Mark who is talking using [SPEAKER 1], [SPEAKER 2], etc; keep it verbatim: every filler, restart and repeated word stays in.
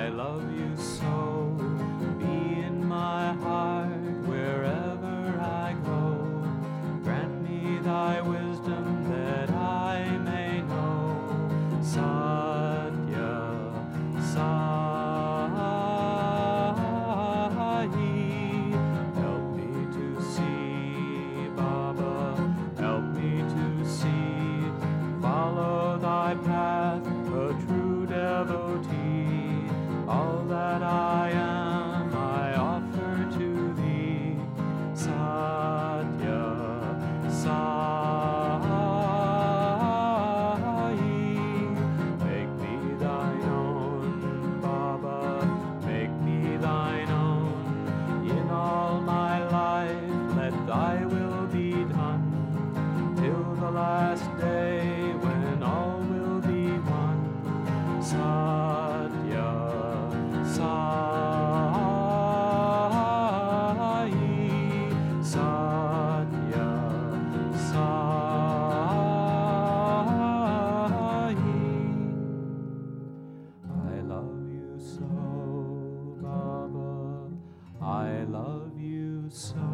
[SPEAKER 1] I love you so. Be in my heart wherever I go. Grant me thy wisdom that I may know. Satya, Sai. Help me to see, Baba. Help me to see. Follow thy path, a true devotee. All that I am, I offer to thee. Satya, Sai. Make me thine own, Baba. Make me thine own. In all my life, let thy will be done. Till the last day, when all will be one. Satya, Sai. Satya, Sai. I love you so, Baba. I love you so.